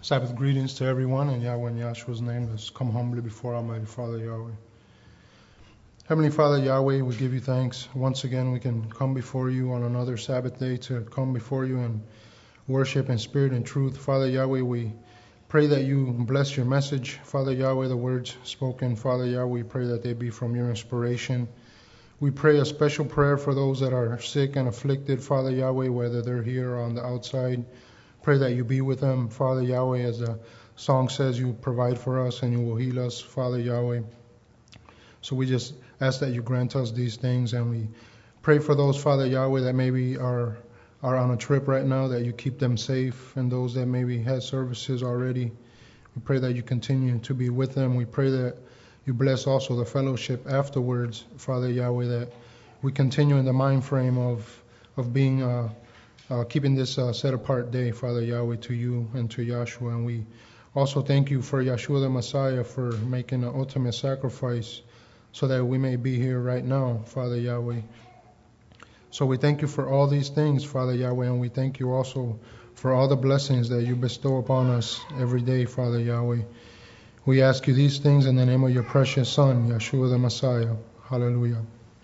Sabbath greetings to everyone in Yahweh and Yahshua's name. Let's come humbly before Almighty Father Yahweh. Heavenly Father Yahweh, we give you thanks. Once again, we can come before you on another Sabbath day to come before you and worship in spirit and truth. Father Yahweh, we pray that you bless your message. Father Yahweh, the words spoken, Father Yahweh, we pray that they be from your inspiration. We pray a special prayer for those that are sick and afflicted, Father Yahweh, whether they're here or on the outside. Pray that you be with them, Father Yahweh, as the song says, you provide for us and you will heal us, Father Yahweh. So we just ask that you grant us these things, and we pray for those, Father Yahweh, that maybe are on a trip right now, that you keep them safe, and those that maybe had services already. We pray that you continue to be with them. We pray that you bless also the fellowship afterwards, Father Yahweh, that we continue in the mind frame of being keeping this set apart day, Father Yahweh, to you and to Yahshua. And we also thank you for Yahshua the Messiah for making the ultimate sacrifice so that we may be here right now, Father Yahweh. So we thank you for all these things, Father Yahweh, and we thank you also for all the blessings that you bestow upon us every day, Father Yahweh. We ask you these things in the name of your precious Son, Yahshua the Messiah. Hallelujah.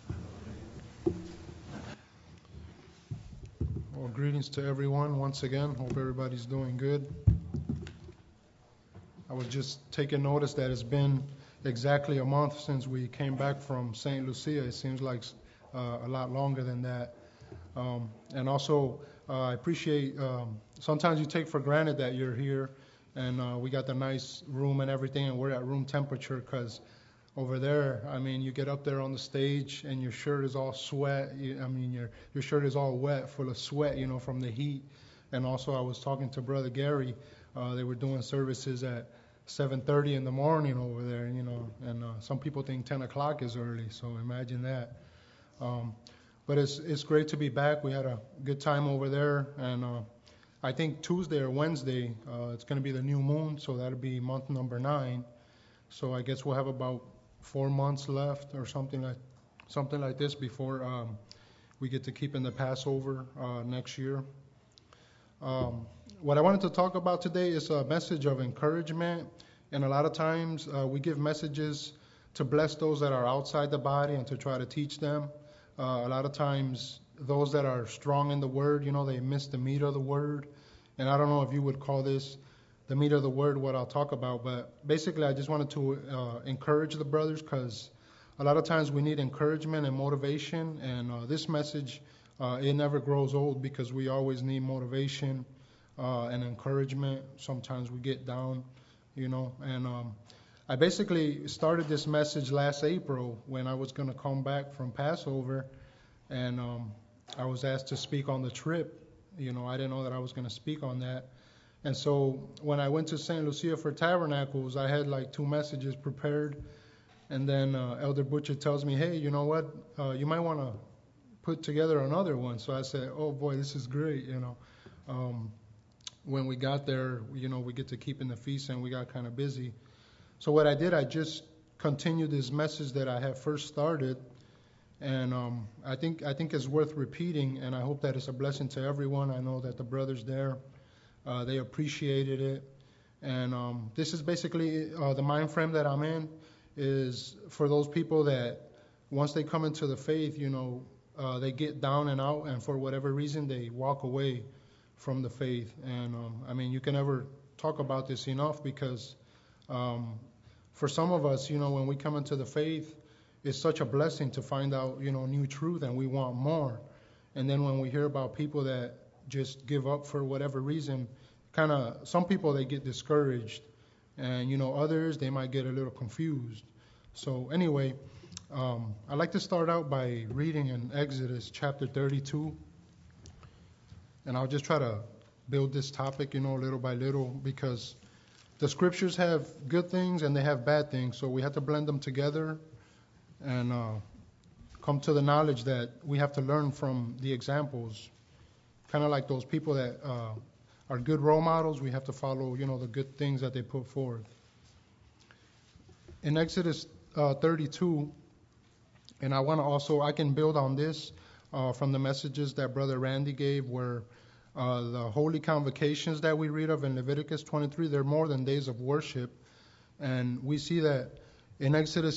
Well, greetings to everyone once again. Hope everybody's doing good. I was just taking notice that it's been exactly a month since we came back from St. Lucia. It seems like a lot longer than that. And also, I appreciate, sometimes you take for granted that you're here, and we got the nice room and everything, and we're at room temperature, because over there, I mean, you get up there on the stage and your shirt is all sweat. Your shirt is all wet, full of sweat, from the heat. And also, I was talking to Brother Gary. They were doing services at 7:30 in the morning over there, and some people think 10 o'clock is early, so imagine that. But it's great to be back. We had a good time over there, and I think Tuesday or Wednesday, it's going to be the new moon, so that'll be month number 9. So I guess we'll have about 4 months left or something like this before we get to keep in the Passover next year. What I wanted to talk about today is a message of encouragement. And a lot of times we give messages to bless those that are outside the body and to try to teach them. A lot of times those that are strong in the word, they miss the meat of the word. And I don't know if you would call this the meat of the word, what I'll talk about. But basically, I just wanted to encourage the brothers, because a lot of times we need encouragement and motivation. And this message, it never grows old, because we always need motivation and encouragement. Sometimes we get down, And I basically started this message last April when I was going to come back from Passover. And I was asked to speak on the trip. I didn't know that I was going to speak on that. And so when I went to St. Lucia for Tabernacles, I had like 2 messages prepared. And then Elder Butcher tells me, hey, you know what? You might want to put together another one. So I said, oh, boy, this is great, When we got there, we get to keep in the feast, and we got kind of busy. So what I did, I just continued this message that I had first started. And I think it's worth repeating, and I hope that it's a blessing to everyone. I know that the brothers there, they appreciated it. And this is basically the mind frame that I'm in, is for those people that once they come into the faith, they get down and out, and for whatever reason, they walk away from the faith. And you can never talk about this enough, because for some of us, when we come into the faith, it's such a blessing to find out, new truth, and we want more. And then when we hear about people that just give up for whatever reason, some people, they get discouraged, and others, they might get a little confused. So anyway, I'd like to start out by reading in Exodus chapter 32, and I'll just try to build this topic, little by little, because the scriptures have good things and they have bad things, so we have to blend them together and come to the knowledge that we have to learn from the examples, kind of like those people that are good role models. We have to follow, the good things that they put forth. In Exodus 32, and I can build on this from the messages that Brother Randy gave, where The holy convocations that we read of in Leviticus 23, they're more than days of worship. And we see that in Exodus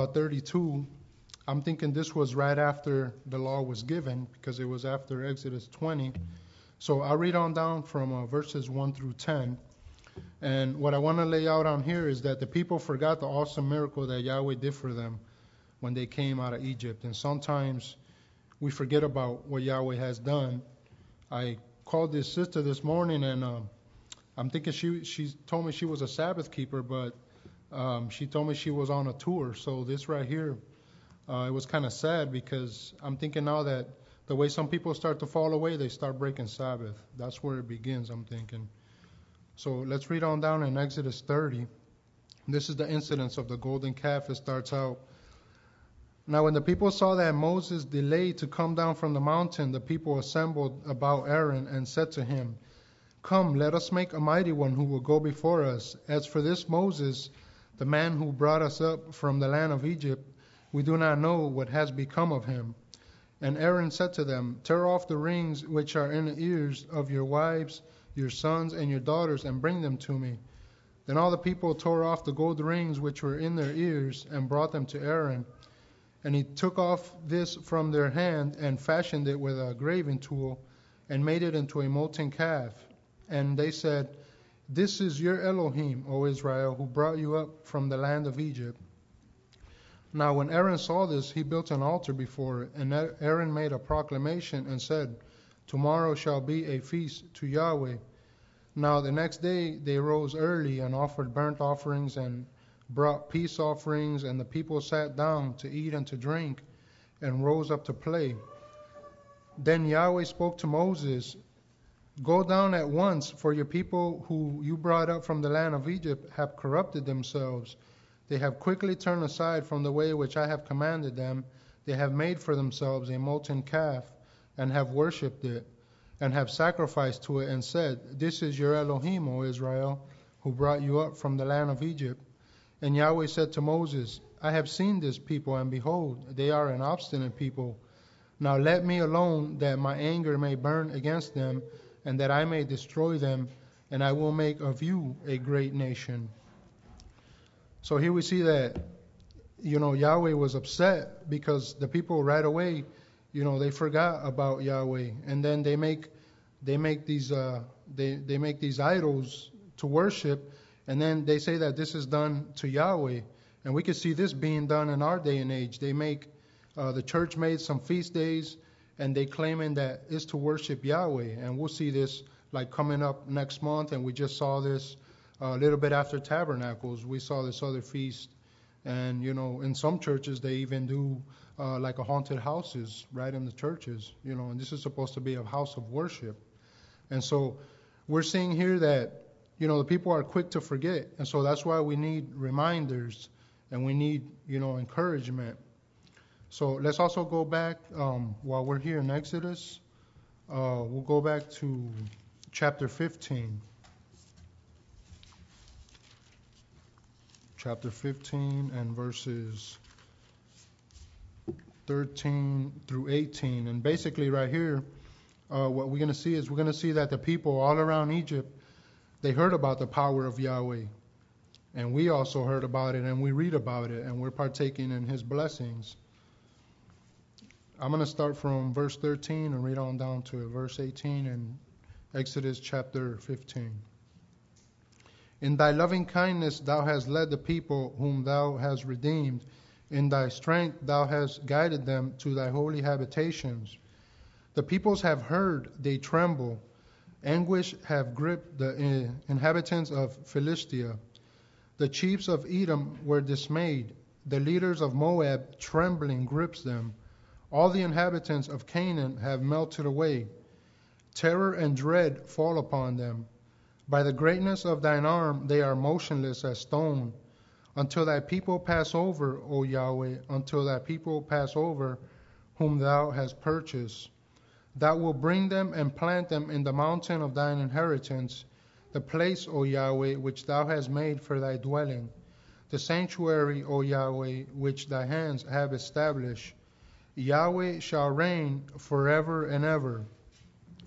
32, I'm thinking this was right after the law was given, because it was after Exodus 20. So I'll read on down from verses 1 through 10. And what I want to lay out on here is that the people forgot the awesome miracle that Yahweh did for them when they came out of Egypt. And sometimes we forget about what Yahweh has done. I called this sister this morning, and I'm thinking she told me she was a Sabbath keeper, but she told me she was on a tour. So this right here, it was kind of sad, because I'm thinking now that the way some people start to fall away, they start breaking Sabbath. That's where it begins, I'm thinking. So let's read on down in Exodus 30. This is the incidents of the golden calf. It starts out. Now when the people saw that Moses delayed to come down from the mountain, the people assembled about Aaron and said to him, "Come, let us make a mighty one who will go before us. As for this Moses, the man who brought us up from the land of Egypt, we do not know what has become of him." And Aaron said to them, "Tear off the rings which are in the ears of your wives, your sons, and your daughters, and bring them to me." Then all the people tore off the gold rings which were in their ears, and brought them to Aaron. And he took off this from their hand, and fashioned it with a graving tool, and made it into a molten calf. And they said, "This is your Elohim, O Israel, who brought you up from the land of Egypt." Now when Aaron saw this, he built an altar before it, and Aaron made a proclamation and said, "Tomorrow shall be a feast to Yahweh." Now the next day they rose early and offered burnt offerings and brought peace offerings, and the people sat down to eat and to drink, and rose up to play. Then Yahweh spoke to Moses, "Go down at once, for your people who you brought up from the land of Egypt have corrupted themselves. They have quickly turned aside from the way which I have commanded them. They have made for themselves a molten calf, and have worshipped it, and have sacrificed to it, and said, 'This is your Elohim, O Israel, who brought you up from the land of Egypt.' And Yahweh said to Moses, 'I have seen this people, and behold, they are an obstinate people. Now let me alone, that my anger may burn against them, and that I may destroy them, and I will make of you a great nation.'" So here we see that, Yahweh was upset because the people right away, they forgot about Yahweh, and then they make these idols to worship, and then they say that this is done to Yahweh. And we could see this being done in our day and age. They make the church made some feast days, and they claiming that it's to worship Yahweh. And we'll see this like coming up next month, and we just saw this a little bit after Tabernacles. We saw this other feast. And, in some churches, they even do like a haunted houses right in the churches, and this is supposed to be a house of worship. And so we're seeing here that, the people are quick to forget. And so that's why we need reminders, and we need, encouragement. So let's also go back, while we're here in Exodus, we'll go back to chapter 15. Chapter 15 and verses 13 through 18. And basically right here, what we're going to see is we're going to see that the people all around Egypt, they heard about the power of Yahweh. And we also heard about it, and we read about it, and we're partaking in his blessings. I'm going to start from verse 13 and read on down to verse 18 in Exodus chapter 15. "In thy loving kindness thou hast led the people whom thou hast redeemed. In thy strength thou hast guided them to thy holy habitations. The peoples have heard, they tremble. Anguish have gripped the inhabitants of Philistia. The chiefs of Edom were dismayed. The leaders of Moab, trembling, grips them. All the inhabitants of Canaan have melted away. Terror and dread fall upon them. By the greatness of thine arm they are motionless as stone. Until thy people pass over, O Yahweh, until thy people pass over, whom thou hast purchased. Thou wilt bring them and plant them in the mountain of thine inheritance, the place, O Yahweh, which thou hast made for thy dwelling, the sanctuary, O Yahweh, which thy hands have established. Yahweh shall reign forever and ever.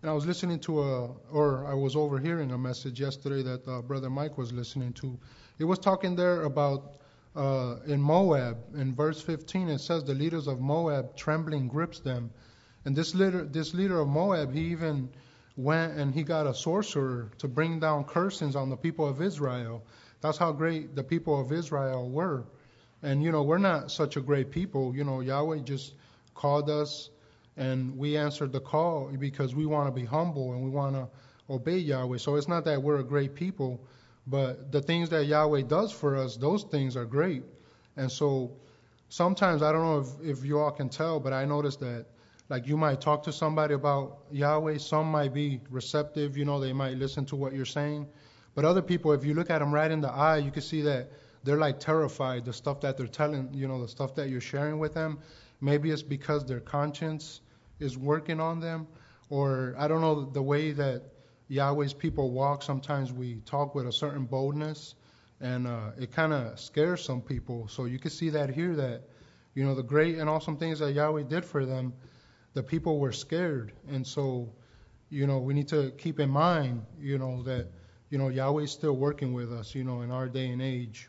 And I was listening to I was overhearing a message yesterday that Brother Mike was listening to. It was talking there about in Moab, in verse 15, it says the leaders of Moab trembling grips them. And this leader of Moab, he even went and he got a sorcerer to bring down curses on the people of Israel. That's how great the people of Israel were. And, we're not such a great people. Yahweh just called us, and we answered the call because we want to be humble and we want to obey Yahweh. So it's not that we're a great people, but the things that Yahweh does for us, those things are great. And so sometimes, I don't know if you all can tell, but I noticed that, like, you might talk to somebody about Yahweh. Some might be receptive, they might listen to what you're saying. But other people, if you look at them right in the eye, you can see that they're like terrified, the stuff that they're telling, the stuff that you're sharing with them. Maybe it's because their conscience is working on them, or I don't know, the way that Yahweh's people walk. Sometimes we talk with a certain boldness, and it kind of scares some people. So you can see that here, that, the great and awesome things that Yahweh did for them, the people were scared. And so, we need to keep in mind, that, Yahweh's still working with us, in our day and age.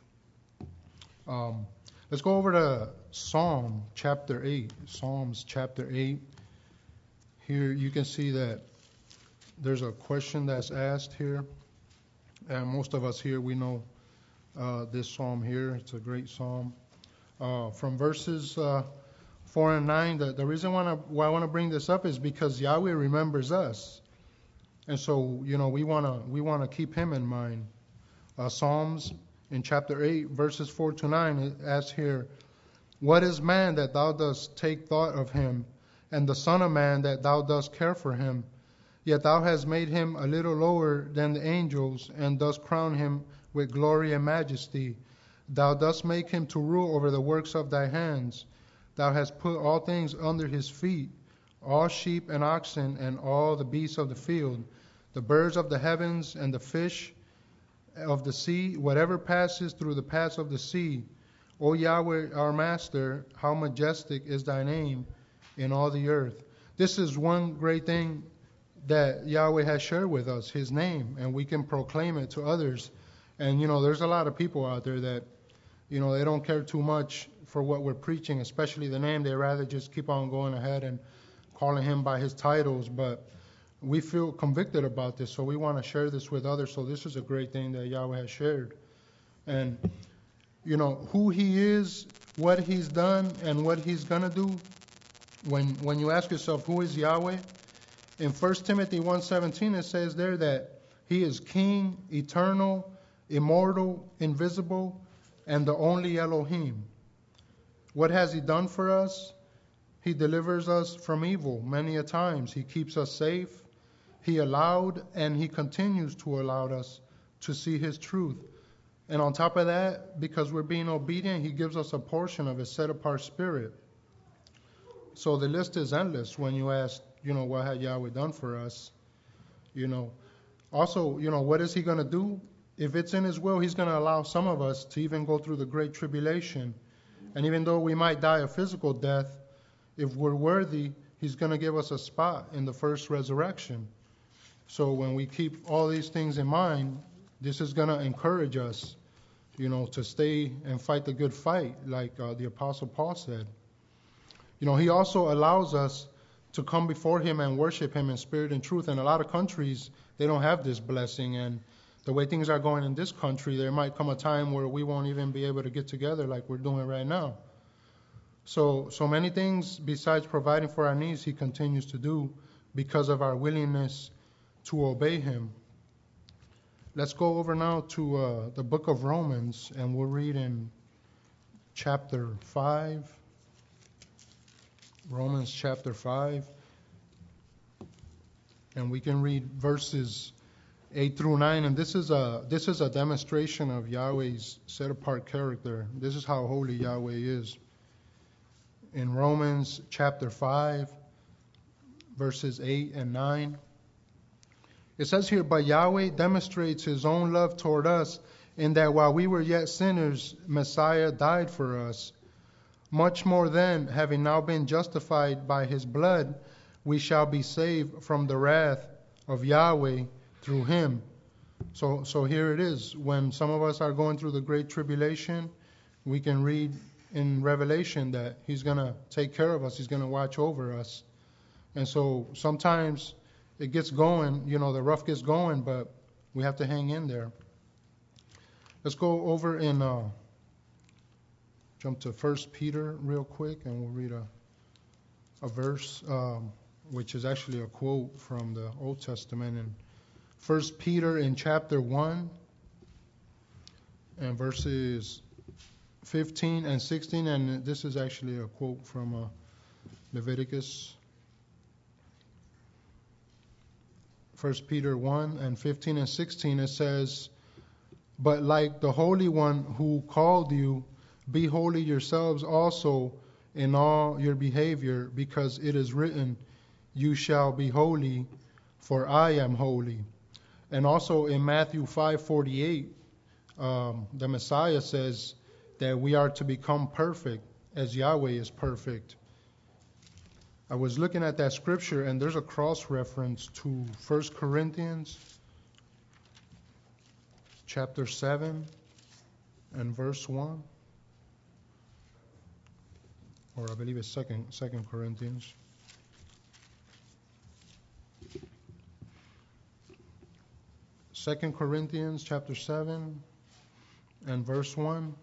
Let's go over to Psalms chapter 8. Here you can see that there's a question that's asked here. And most of us here, we know this psalm here. It's a great psalm. From verses 4 and 9, the reason why I want to bring this up is because Yahweh remembers us. And so, we want to keep him in mind. Psalms in chapter 8, verses 4 to 9, it asks here, "What is man that thou dost take thought of him, and the son of man that thou dost care for him? Yet thou hast made him a little lower than the angels, and dost crown him with glory and majesty. Thou dost make him to rule over the works of thy hands. Thou hast put all things under his feet, all sheep and oxen, and all the beasts of the field, the birds of the heavens, and the fish of the sea, whatever passes through the paths of the sea. O Yahweh, our Master, how majestic is thy name in all the earth." This is one great thing that Yahweh has shared with us, his name, and we can proclaim it to others. And, there's a lot of people out there that, they don't care too much for what we're preaching, especially the name. They rather just keep on going ahead and calling him by his titles. But we feel convicted about this, so we want to share this with others. So this is a great thing that Yahweh has shared. And, who he is, what he's done, and what he's going to do. When you ask yourself, who is Yahweh? In 1 Timothy 1:17, it says there that he is king, eternal, immortal, invisible, and the only Elohim. What has he done for us? He delivers us from evil many a times. He keeps us safe. He allowed and he continues to allow us to see his truth. And on top of that, because we're being obedient, he gives us a portion of his set-apart spirit. So the list is endless when you ask, what had Yahweh done for us? Also, what is he going to do? If it's in his will, he's going to allow some of us to even go through the great tribulation. And even though we might die a physical death, if we're worthy, he's going to give us a spot in the first resurrection. So when we keep all these things in mind, this is going to encourage us, to stay and fight the good fight, like the Apostle Paul said. He also allows us to come before him and worship him in spirit and truth. And a lot of countries, they don't have this blessing. And the way things are going in this country, there might come a time where we won't even be able to get together like we're doing right now. So many things besides providing for our needs, he continues to do because of our willingness to obey him. Let's go over now to the book of Romans, and we'll read in chapter 5. Romans chapter 5. And we can read verses 8 through 9. And this is a demonstration of Yahweh's set-apart character. This is how holy Yahweh is. In Romans chapter 5, verses 8 and 9. It says here, "But Yahweh demonstrates his own love toward us, in that while we were yet sinners, Messiah died for us. Much more then, having now been justified by his blood, we shall be saved from the wrath of Yahweh through him. So here it is. When some of us are going through the great tribulation, we can read in Revelation that he's going to take care of us. He's going to watch over us. And so sometimes it gets going, the rough gets going, but we have to hang in there. Let's go over and jump to 1 Peter real quick, and we'll read a verse, which is actually a quote from the Old Testament. In 1 Peter in chapter 1 and verses 15 and 16, and this is actually a quote from Leviticus. 1 Peter 1 and 15 and 16, it says, "But like the Holy One who called you, be holy yourselves also in all your behavior, because it is written, you shall be holy, for I am holy." And also in Matthew 5:48, the Messiah says that we are to become perfect as Yahweh is perfect. I was looking at that scripture, and there's a cross-reference to 1 Corinthians chapter 7 and verse 1. Or I believe it's Second Corinthians. Second Corinthians chapter 7 and verse 1.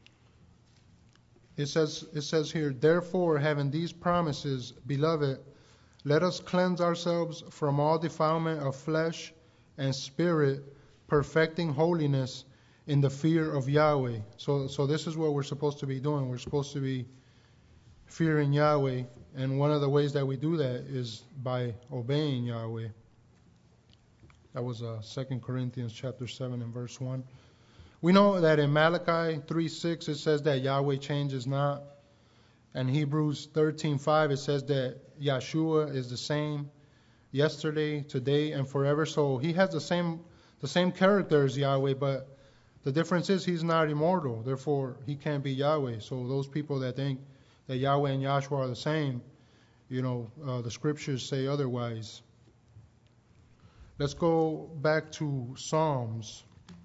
It says here, "Therefore, having these promises, beloved, let us cleanse ourselves from all defilement of flesh and spirit, perfecting holiness in the fear of Yahweh." So this is what we're supposed to be doing. We're supposed to be fearing Yahweh, and one of the ways that we do that is by obeying Yahweh. That was 2 Corinthians chapter 7 and verse 1. We know that in Malachi 3:6 it says that Yahweh changes not. And Hebrews 13:5 it says that Yahshua is the same yesterday, today, and forever. So he has the same character as Yahweh, but the difference is he's not immortal. Therefore, he can't be Yahweh. So those people that think that Yahweh and Yahshua are the same, the scriptures say otherwise. Let's go back to Psalms.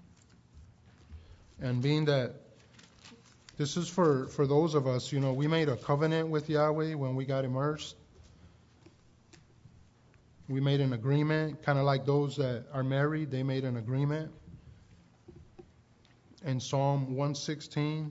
And being that this is for those of us, we made a covenant with Yahweh when we got immersed. We made an agreement, kind of like those that are married, they made an agreement. In Psalm 116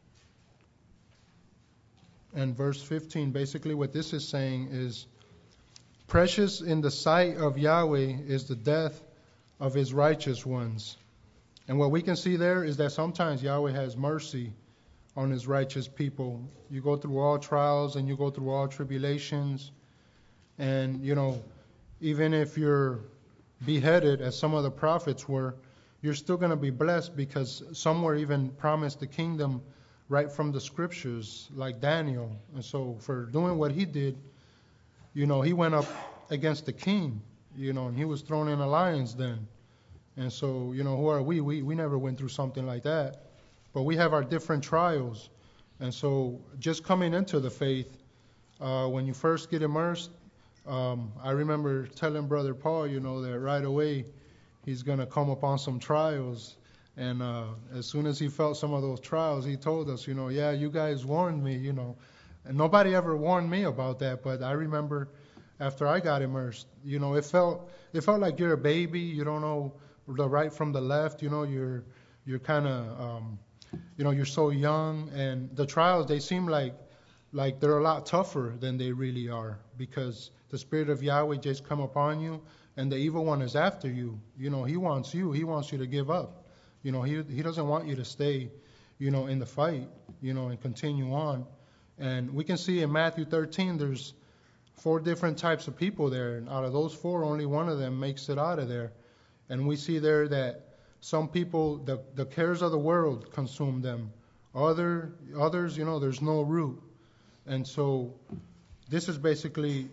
and verse 15, basically what this is saying is, "Precious in the sight of Yahweh is the death of his righteous ones." And what we can see there is that sometimes Yahweh has mercy on his righteous people. You go through all trials and you go through all tribulations. And, even if you're beheaded, as some of the prophets were, you're still going to be blessed, because some were even promised the kingdom right from the scriptures, like Daniel. And so for doing what he did, he went up against the king, and he was thrown in a lion's den. And so, who are we? We never went through something like that. But we have our different trials. And so just coming into the faith, when you first get immersed, I remember telling Brother Paul, that right away he's going to come upon some trials. And as soon as he felt some of those trials, he told us, yeah, you guys warned me, And nobody ever warned me about that. But I remember after I got immersed, it felt like you're a baby. You don't know the right from the left. You're kind of, you're so young. And the trials, they seem like they're a lot tougher than they really are, because the Spirit of Yahweh just come upon you, and the evil one is after you. He wants you. He wants you to give up. He doesn't want you to stay, in the fight, and continue on. And we can see in Matthew 13, there's 4 different types of people there. And out of those 4, only one of them makes it out of there. And we see there that some people, the cares of the world consume them. Others, there's no root. And so this is basically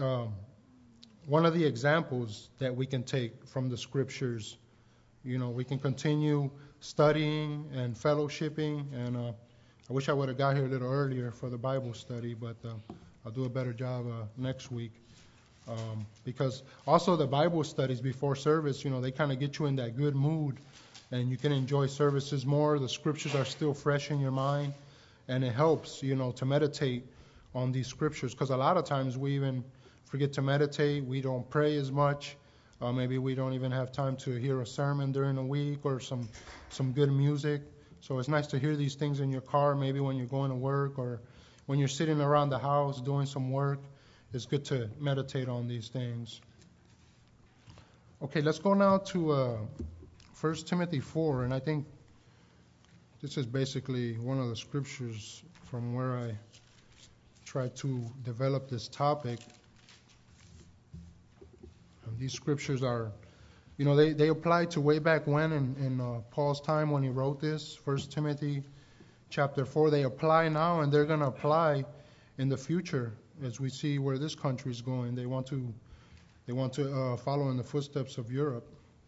one of the examples that we can take from the scriptures. We can continue studying and fellowshipping. And I wish I would have got here a little earlier for the Bible study, but I'll do a better job next week. Because also the Bible studies before service, they kind of get you in that good mood, and you can enjoy services more. The scriptures are still fresh in your mind, and it helps, to meditate on these scriptures. Because a lot of times we even forget to meditate. We don't pray as much. Maybe we don't even have time to hear a sermon during the week or some good music. So it's nice to hear these things in your car, maybe when you're going to work or when you're sitting around the house doing some work. It's good to meditate on these things. Okay, let's go now to 1 Timothy 4, and I think this is basically one of the scriptures from where I try to develop this topic. And these scriptures are, they apply to way back when in Paul's time when he wrote this, 1 Timothy chapter 4. They apply now, and they're going to apply in the future as we see where this country is going. They want to follow in the footsteps of Europe.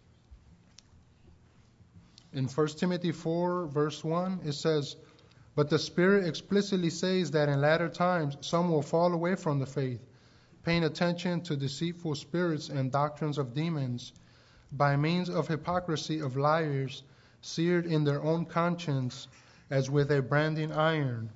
In 1 Timothy 4, verse 1, it says, "But the Spirit explicitly says that in latter times some will fall away from the faith, paying attention to deceitful spirits and doctrines of demons, by means of hypocrisy of liars, seared in their own conscience as with a branding iron."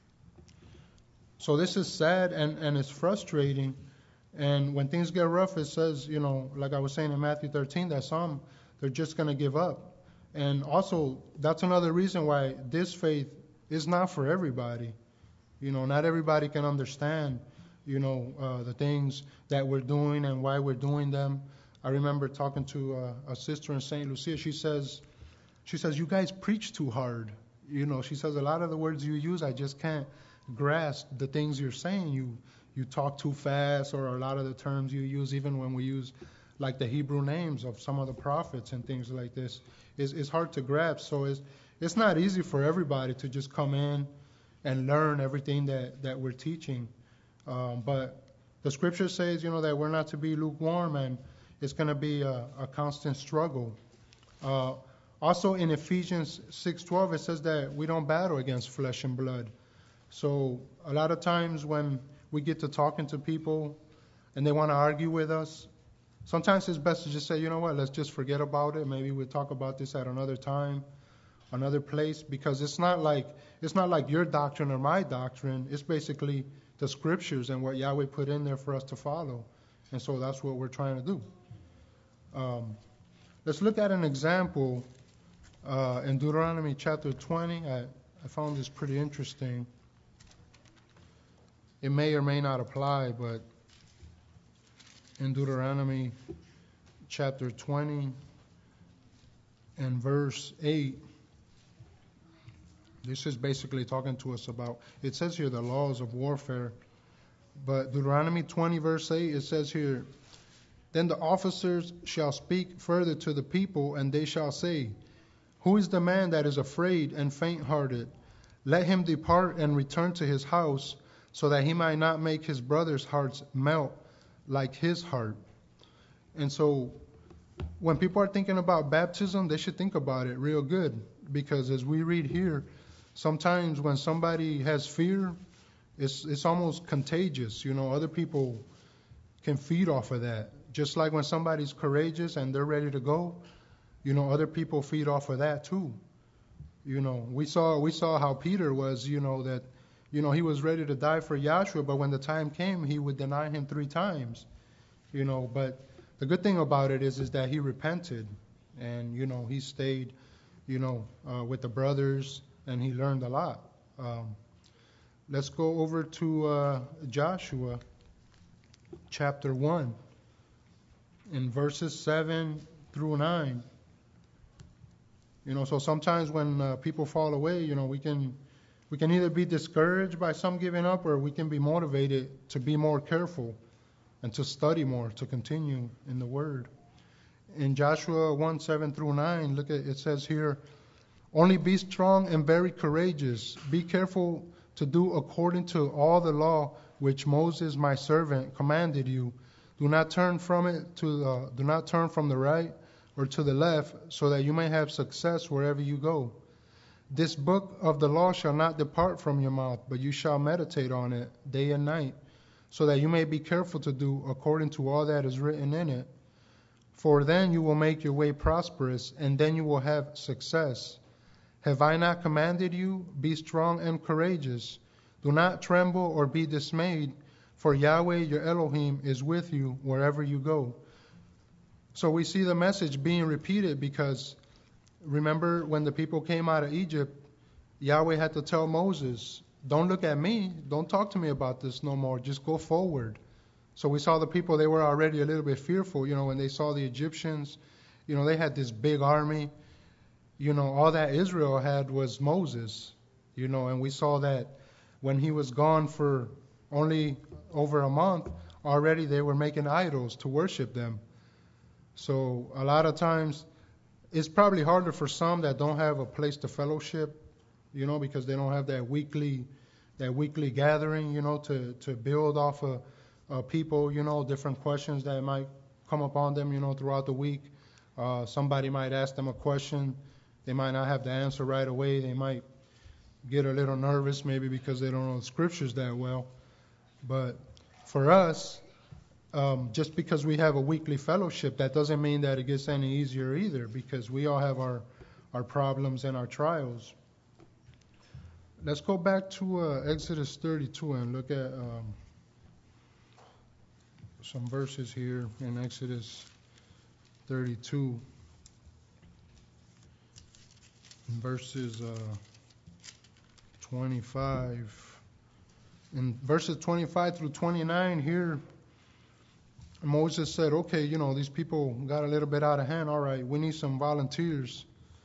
So this is sad and it's frustrating. And when things get rough, it says, like I was saying in Matthew 13, that some, they're just going to give up. And also, that's another reason why this faith is not for everybody. Not everybody can understand, the things that we're doing and why we're doing them. I remember talking to a sister in St. Lucia. She says, "You guys preach too hard." She says, "A lot of the words you use, I just can't grasp the things you're saying. You talk too fast, or a lot of the terms you use, even when we use like the Hebrew names of some of the prophets and things like this, is hard to grasp." So it's not easy for everybody to just come in and learn everything that we're teaching. But the scripture says, that we're not to be lukewarm, and it's going to be a constant struggle. Also in Ephesians 6:12, it says that we don't battle against flesh and blood. So a lot of times when we get to talking to people and they want to argue with us, sometimes it's best to just say, let's just forget about it. Maybe we'll talk about this at another time, another place, because it's not like your doctrine or my doctrine. It's basically the scriptures and what Yahweh put in there for us to follow. And so that's what we're trying to do. Let's look at an example in Deuteronomy chapter 20. I found this pretty interesting. It may or may not apply, but in Deuteronomy chapter 20 and verse 8, this is basically talking to us about, it says here the laws of warfare, but Deuteronomy 20 verse 8, it says here, "Then the officers shall speak further to the people, and they shall say, Who is the man that is afraid and faint-hearted? Let him depart and return to his house, so that he might not make his brother's hearts melt like his heart." And so when people are thinking about baptism, they should think about it real good, because as we read here, sometimes when somebody has fear, it's almost contagious. Other people can feed off of that. Just like when somebody's courageous and they're ready to go, other people feed off of that too. We saw how Peter was, that he was ready to die for Yahshua, but when the time came, he would deny him 3 times. But the good thing about it is that he repented, and he stayed, with the brothers, and he learned a lot. Let's go over to Joshua chapter 1 in verses 7 through 9. So sometimes when people fall away, we can either be discouraged by some giving up, or we can be motivated to be more careful and to study more, to continue in the Word. In Joshua 1, 7 through 9, look at it says here, "Only be strong and very courageous. Be careful to do according to all the law which Moses my servant commanded you. Do not turn from the right or to the left, so that you may have success wherever you go. This book of the law shall not depart from your mouth, but you shall meditate on it day and night, so that you may be careful to do according to all that is written in it. For then you will make your way prosperous, and then you will have success. Have I not commanded you? Be strong and courageous. Do not tremble or be dismayed, for Yahweh your Elohim is with you wherever you go. So we see the message being repeated because remember when the people came out of Egypt, Yahweh had to tell Moses, don't look at me, don't talk to me about this no more, just go forward. So we saw the people, they were already a little bit fearful, when they saw the Egyptians, they had this big army. All that Israel had was Moses, and we saw that when he was gone for only over a month, already they were making idols to worship them. So a lot of times it's probably harder for some that don't have a place to fellowship, because they don't have that weekly gathering, to build off of people, different questions that might come upon them, throughout the week. Somebody might ask them a question. They might not have the answer right away. They might get a little nervous maybe because they don't know the scriptures that well. But for us, just because we have a weekly fellowship, that doesn't mean that it gets any easier either, because we all have our problems and our trials. Let's go back to Exodus 32 and look at some verses here in Exodus 32. Verses 25. In verses 25 through 29 here, Moses said, okay, these people got a little bit out of hand. All right, we need some volunteers.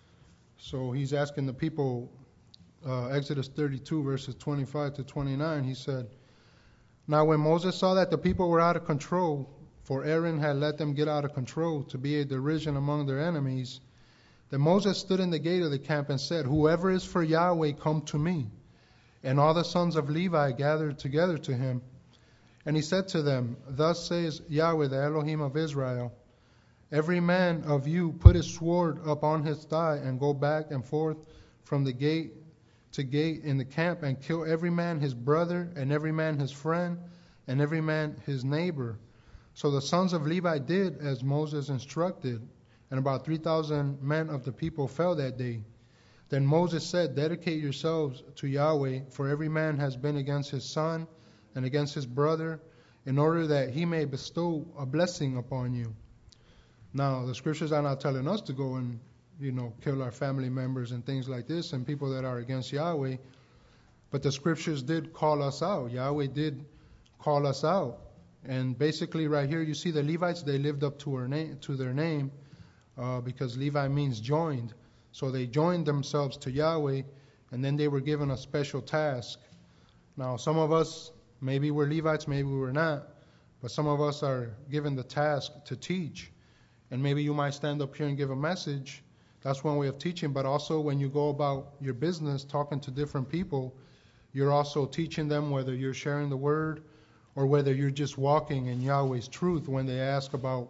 So he's asking the people, Exodus 32, verses 25 to 29, he said, now when Moses saw that the people were out of control, for Aaron had let them get out of control to be a derision among their enemies, then Moses stood in the gate of the camp and said, whoever is for Yahweh, come to me. And all the sons of Levi gathered together to him. And he said to them, thus says Yahweh, the Elohim of Israel, every man of you put his sword up on his thigh and go back and forth from the gate to gate in the camp and kill every man his brother and every man his friend and every man his neighbor. So the sons of Levi did as Moses instructed. And about 3,000 men of the people fell that day. Then Moses said, dedicate yourselves to Yahweh, for every man has been against his son and against his brother, in order that he may bestow a blessing upon you. Now, the scriptures are not telling us to go and, kill our family members and things like this and people that are against Yahweh. But the scriptures did call us out. Yahweh did call us out. And basically right here you see the Levites, they lived up to their name. Because Levi means joined. So they joined themselves to Yahweh, and then they were given a special task. Now, some of us, maybe we're Levites, maybe we're not, but some of us are given the task to teach. And maybe you might stand up here and give a message. That's one way of teaching, but also when you go about your business, talking to different people, you're also teaching them, whether you're sharing the word or whether you're just walking in Yahweh's truth. When they ask about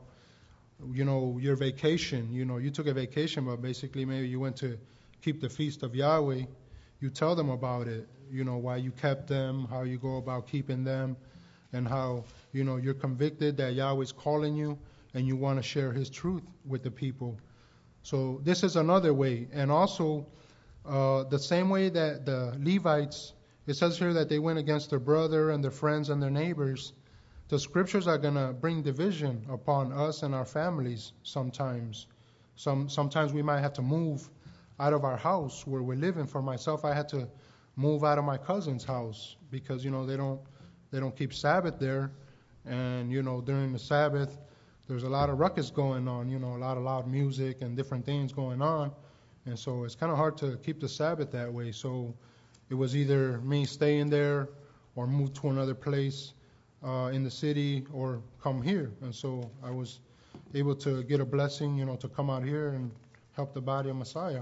your vacation, you took a vacation, but basically maybe you went to keep the feast of Yahweh. You tell them about it, why you kept them, how you go about keeping them, and how, you're convicted that Yahweh's calling you and you want to share his truth with the people. So this is another way. And also, the same way that the Levites, it says here that they went against their brother and their friends and their neighbors. The scriptures are going to bring division upon us and our families sometimes. Sometimes we might have to move out of our house where we're living. For myself, I had to move out of my cousin's house because, they don't keep Sabbath there. And, during the Sabbath, there's a lot of ruckus going on, a lot of loud music and different things going on. And so it's kind of hard to keep the Sabbath that way. So it was either me staying there or move to another place in the city or come here. And so I was able to get a blessing, to come out here and help the body of Messiah.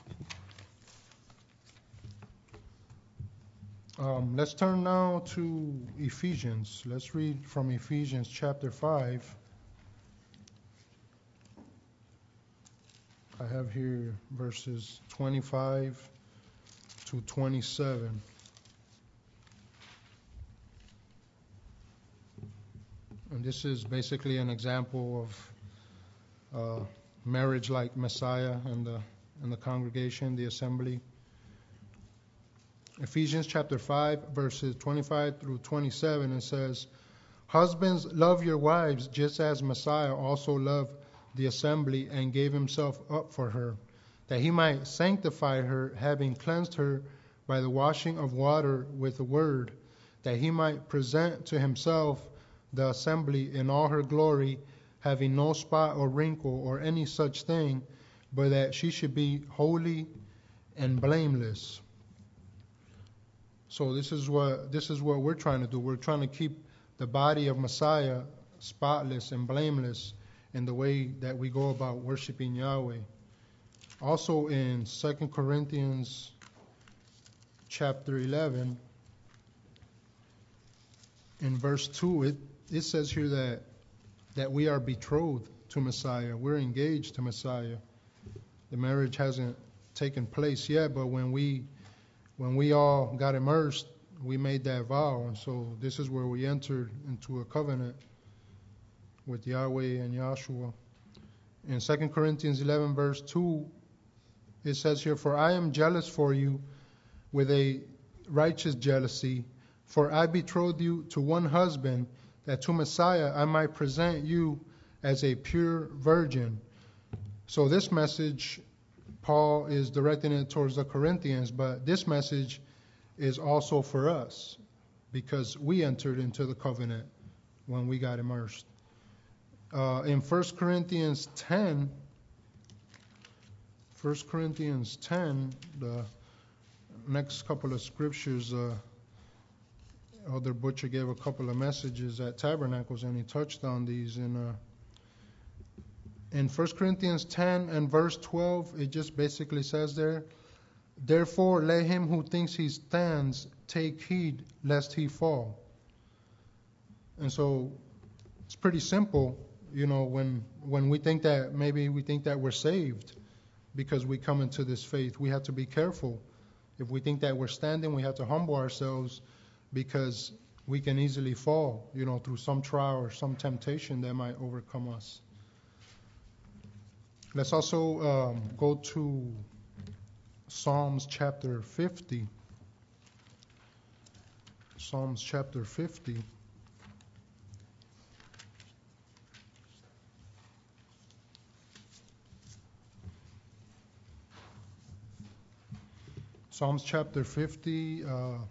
Let's turn now to Ephesians. Let's read from Ephesians chapter 5. I have here verses 25 to 27. And this is basically an example of marriage like Messiah and the congregation, the assembly. Ephesians chapter 5, verses 25 through 27, it says, "Husbands, love your wives, just as Messiah also loved the assembly and gave himself up for her, that he might sanctify her, having cleansed her by the washing of water with the word, that he might present to himself the assembly in all her glory, having no spot or wrinkle or any such thing, but that she should be holy and blameless." So this is what we're trying to do. We're trying to keep the body of Messiah spotless and blameless in the way that we go about worshiping Yahweh. Also in 2 Corinthians chapter 11, in verse 2, it says here that we are betrothed to Messiah. We're engaged to Messiah. The marriage hasn't taken place yet, but when we all got immersed, we made that vow. And so this is where we entered into a covenant with Yahweh and Yahshua. In 2 Corinthians 11, verse 2, it says here, "For I am jealous for you with a righteous jealousy, for I betrothed you to one husband, that to Messiah I might present you as a pure virgin." So this message, Paul is directing it towards the Corinthians, but this message is also for us because we entered into the covenant when we got immersed. In 1 Corinthians 10, the next couple of scriptures, Elder Butcher gave a couple of messages at Tabernacles, and he touched on these. In 1 Corinthians 10 and verse 12, it just basically says there, "Therefore let him who thinks he stands take heed lest he fall." And so it's pretty simple, when we think that maybe we think that we're saved because we come into this faith, we have to be careful. If we think that we're standing, we have to humble ourselves because we can easily fall, through some trial or some temptation that might overcome us. Let's also go to Psalms chapter 50. Psalms chapter 50. Psalms chapter 50,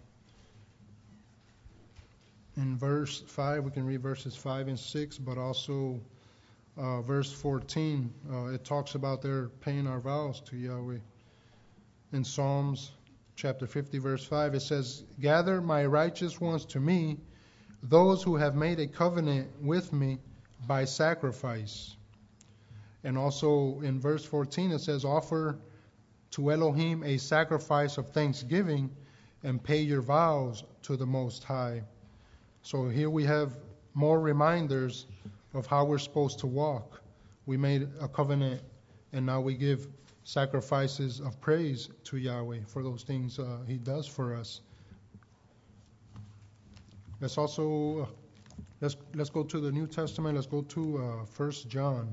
in verse 5, we can read verses 5 and 6, but also verse 14, it talks about their paying our vows to Yahweh. In Psalms chapter 50, verse 5, it says, "Gather my righteous ones to me, those who have made a covenant with me by sacrifice." And also in verse 14, it says, "Offer to Elohim a sacrifice of thanksgiving and pay your vows to the Most High." So here we have more reminders of how we're supposed to walk. We made a covenant, and now we give sacrifices of praise to Yahweh for those things He does for us. Let's also let's go to the New Testament. Let's go to 1 John.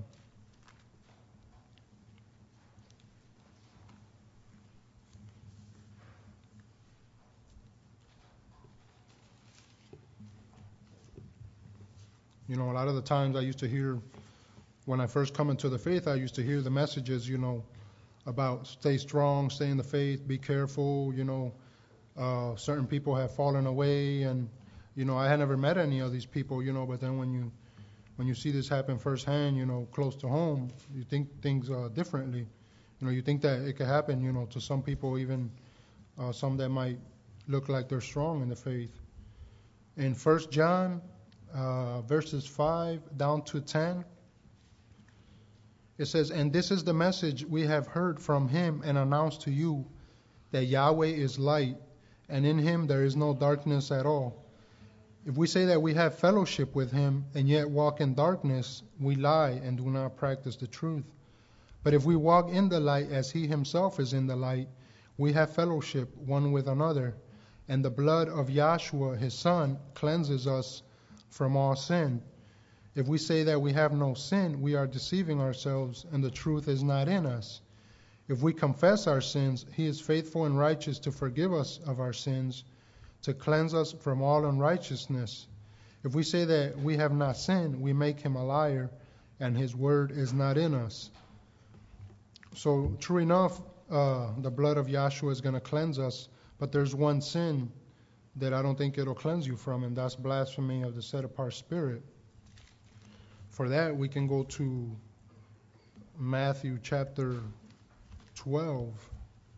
A lot of the times I used to hear, when I first come into the faith, I used to hear the messages, about stay strong, stay in the faith, be careful, certain people have fallen away, and, I had never met any of these people, but then when you see this happen firsthand, close to home, you think things differently. You think that it could happen, to some people, even some that might look like they're strong in the faith. In 1 John, verses 5 down to 10, it says, "And this is the message we have heard from him and announced to you, that Yahweh is light, and in him there is no darkness at all. If we say that we have fellowship with him and yet walk in darkness, we lie and do not practice the truth. But if we walk in the light as he himself is in the light, we have fellowship one with another, and the blood of Yahshua his son cleanses us from all sin. If we say that we have no sin, we are deceiving ourselves, and the truth is not in us. If we confess our sins, he is faithful and righteous to forgive us of our sins, to cleanse us from all unrighteousness. If we say that we have not sinned, we make him a liar, and his word is not in us. So true enough, the blood of Yahshua is going to cleanse us, but there's one sin that I don't think it'll cleanse you from, and that's blasphemy of the set-apart Spirit. For that, we can go to Matthew chapter 12.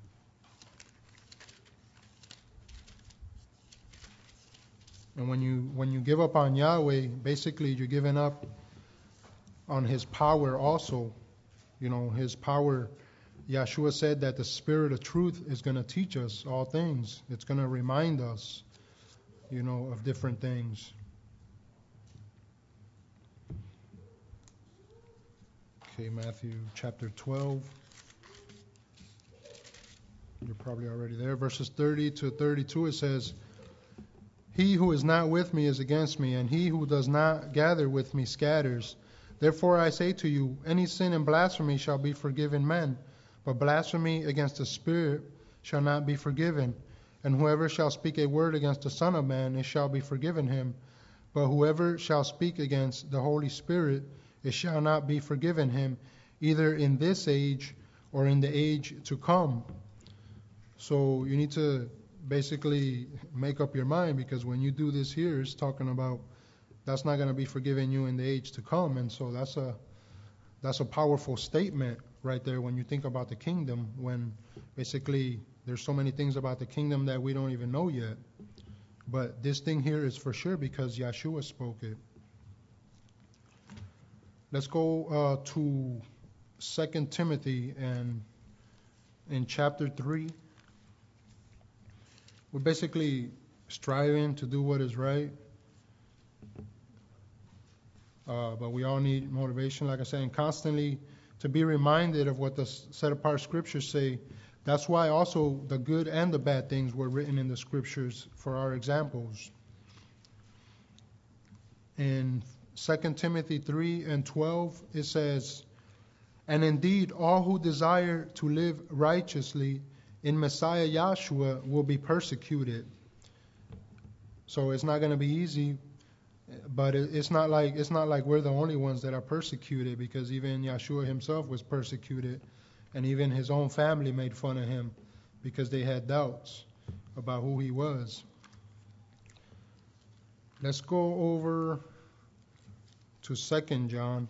And when you give up on Yahweh, basically you're giving up on his power also. You know, his power. Yahshua said that the Spirit of truth is going to teach us all things. It's going to remind us, you know, of different things. Okay, Matthew chapter 12. You're probably already there. Verses 30 to 32, it says, "He who is not with me is against me, and he who does not gather with me scatters. Therefore I say to you, any sin and blasphemy shall be forgiven men, but blasphemy against the Spirit shall not be forgiven. And whoever shall speak a word against the Son of Man, it shall be forgiven him. But whoever shall speak against the Holy Spirit, it shall not be forgiven him, either in this age or in the age to come." So you need to basically make up your mind, because when you do this here, it's talking about that's not going to be forgiven you in the age to come. And so that's a powerful statement right there when you think about the kingdom, when basically there's so many things about the kingdom that we don't even know yet. But this thing here is for sure because Yahshua spoke it. Let's go to 2 Timothy, and in chapter 3. We're basically striving to do what is right. But we all need motivation, like I said, and constantly to be reminded of what the set-apart scriptures say. That's why also the good and the bad things were written in the scriptures for our examples. In 2 Timothy 3 and 12, it says, "And indeed, all who desire to live righteously in Messiah Yahshua will be persecuted." So it's not going to be easy, but it's not like we're the only ones that are persecuted, because even Yahshua himself was persecuted, and even his own family made fun of him because they had doubts about who he was. Let's go over to 2 John.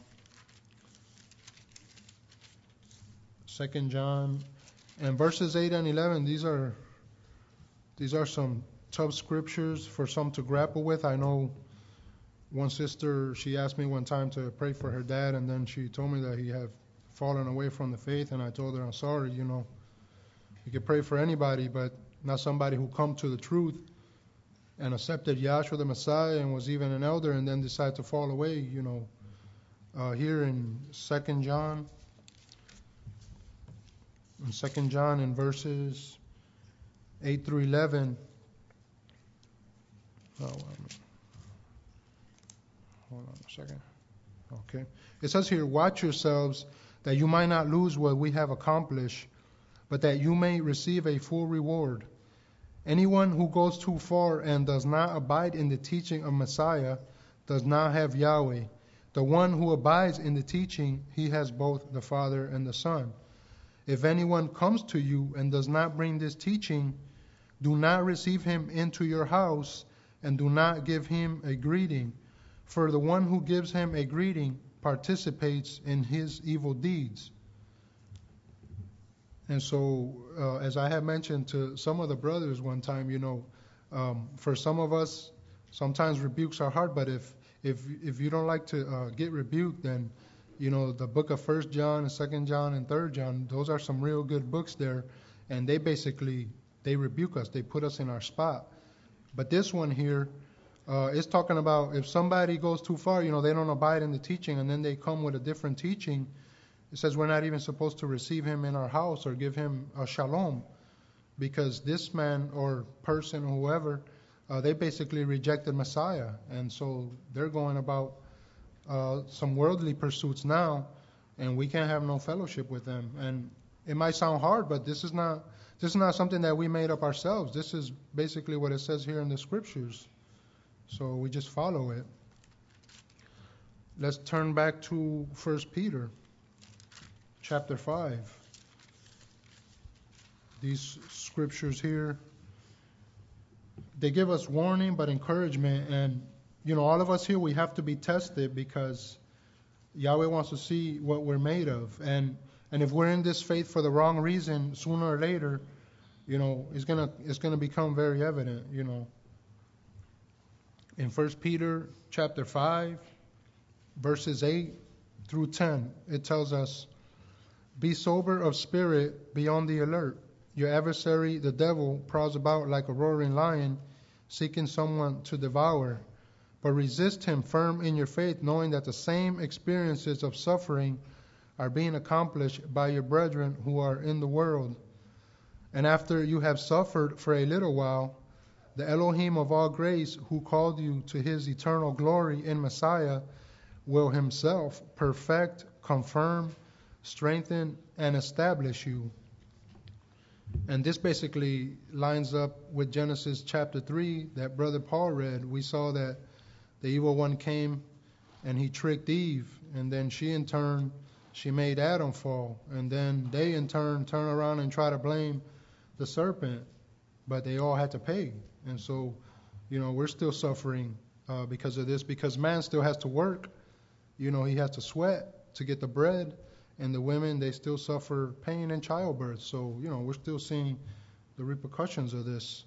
2 John. And verses 8 and 11, these are some tough scriptures for some to grapple with. I know one sister, she asked me one time to pray for her dad, and then she told me that he had fallen away from the faith, and I told her, I'm sorry, you could pray for anybody, but not somebody who come to the truth and accepted Yahshua the Messiah and was even an elder and then decided to fall away, Here in 2 John, in verses 8 through 11. Hold on a second. Okay. It says here, "Watch yourselves that you might not lose what we have accomplished, but that you may receive a full reward. Anyone who goes too far and does not abide in the teaching of Messiah does not have Yahweh. The one who abides in the teaching, he has both the Father and the Son. If anyone comes to you and does not bring this teaching, do not receive him into your house, and do not give him a greeting. For the one who gives him a greeting participates in his evil deeds." And so, as I have mentioned to some of the brothers one time, for some of us, sometimes rebukes are hard, but if you don't like to get rebuked, then the book of 1 John and 2 John and 3 John, those are some real good books there, and they rebuke us, they put us in our spot. But this one here is talking about if somebody goes too far, they don't abide in the teaching, and then they come with a different teaching. It says we're not even supposed to receive him in our house or give him a shalom, because this man or person or whoever, they basically rejected Messiah, and so they're going about some worldly pursuits now, and we can't have no fellowship with them. And it might sound hard, but this is not something that we made up ourselves. This is basically what it says here in the scriptures. So we just follow it. Let's turn back to 1 Peter chapter 5. These scriptures here, they give us warning but encouragement. And, all of us here, we have to be tested because Yahweh wants to see what we're made of. And if we're in this faith for the wrong reason, sooner or later, it's gonna become very evident, In 1 Peter chapter 5, verses 8 through 10, it tells us, "Be sober of spirit, be on the alert. Your adversary, the devil, prowls about like a roaring lion, seeking someone to devour. But resist him firm in your faith, knowing that the same experiences of suffering are being accomplished by your brethren who are in the world. And after you have suffered for a little while, the Elohim of all grace, who called you to his eternal glory in Messiah, will himself perfect, confirm, strengthen, and establish you." And this basically lines up with Genesis chapter 3 that Brother Paul read. We saw that the evil one came and he tricked Eve, and then she made Adam fall, and then they in turn around and try to blame the serpent, but they all had to pay. And so, we're still suffering because of this, because man still has to work. He has to sweat to get the bread, and the women, they still suffer pain in childbirth. So, we're still seeing the repercussions of this.